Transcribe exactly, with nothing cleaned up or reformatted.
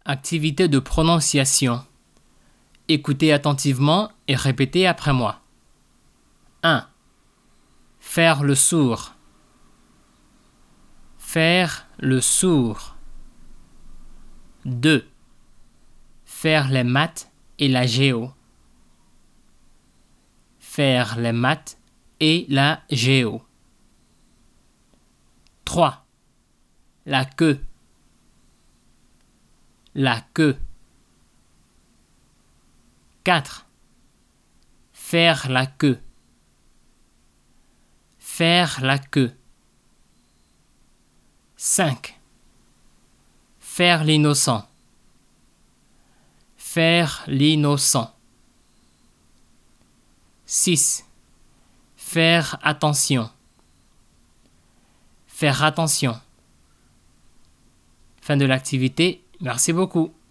Activité de prononciation. Écoutez attentivement et répétez après moi. un. Faire le sourd. Faire le sourd. deux. Faire les maths et la géo. Faire les maths et la géo. trois. La queue. La queue. quatre. Faire la queue. Faire la queue. cinq. Faire l'innocent. Faire l'innocent. six. Faire attention. Faire attention. Fin de l'activité. Merci beaucoup.